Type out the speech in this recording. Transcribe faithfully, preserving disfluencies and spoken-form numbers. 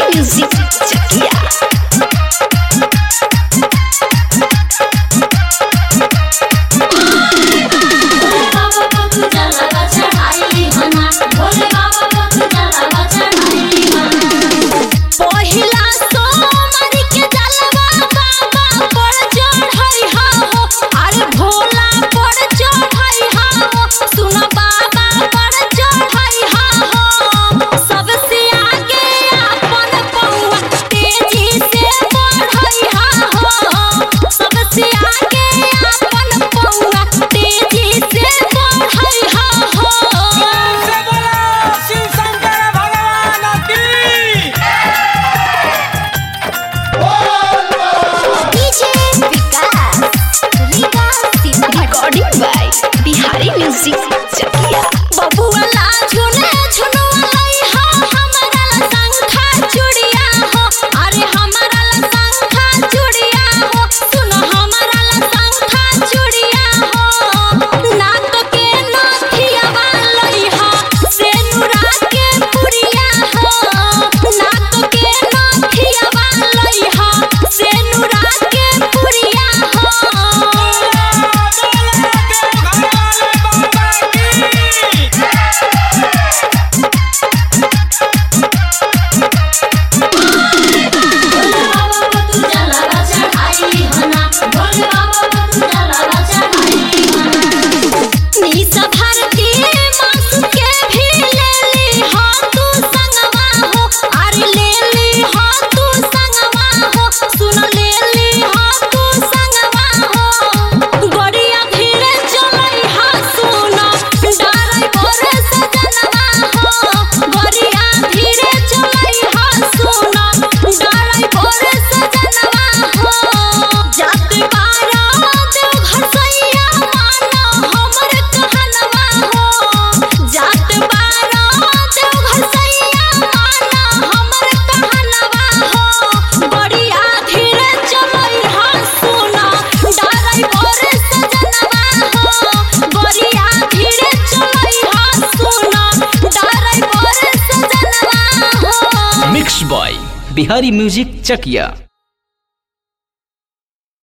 Music Chakiya. Bihari music Chakiya. बबुआ ला झुने झुनवाई हा हमरा ला शंखा चूड़िया हो। अरे हमरा ला शंखा चूड़िया हो। सुन हमरा ला शंखा चूड़िया हो। नाक के नथिया वालई हा सेनुरा के पुरिया हो। नाक के नथिया वालई हा सेनुरा के पुरिया हो। मिक्स बॉय बिहारी म्यूजिक चकिया।